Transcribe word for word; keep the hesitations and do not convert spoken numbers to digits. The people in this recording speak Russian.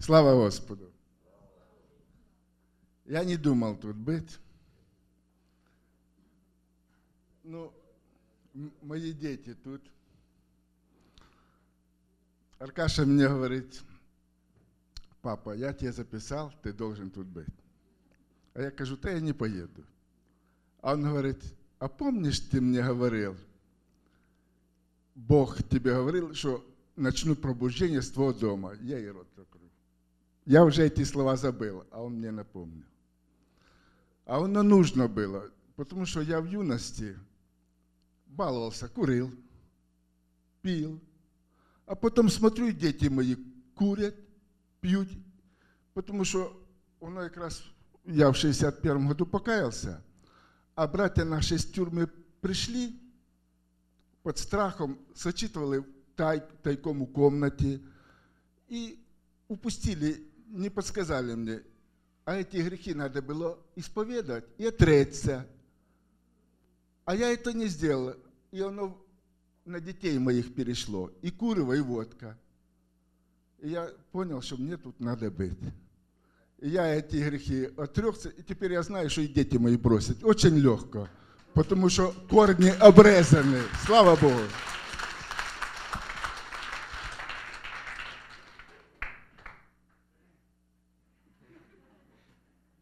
Слава Господу! Я не думал тут быть. Ну, мои дети тут. Аркаша мне говорит: папа, я тебя записал, ты должен тут быть. А я кажу, да я не поеду. А он говорит: а помнишь, ты мне говорил, Бог тебе говорил, что начну пробуждение с твоего дома. Я и рот закрою. Я уже эти слова забыл, а он мне напомнил. А оно нужно было, потому что я в юности баловался, курил, пил. А потом смотрю, дети мои курят, пьют, потому что оно как раз, я в шестьдесят первом году покаялся, а братья наши из тюрьмы пришли, под страхом сочитывали тай, тайком у комнате и упустили, не подсказали мне, а эти грехи надо было исповедовать и отречься. А я это не сделал, и оно на детей моих перешло, и курево, и водка. И я понял, что мне тут надо быть. И я эти грехи отрекся, и теперь я знаю, что и дети мои бросят. Очень легко, потому что корни обрезаны. Слава Богу!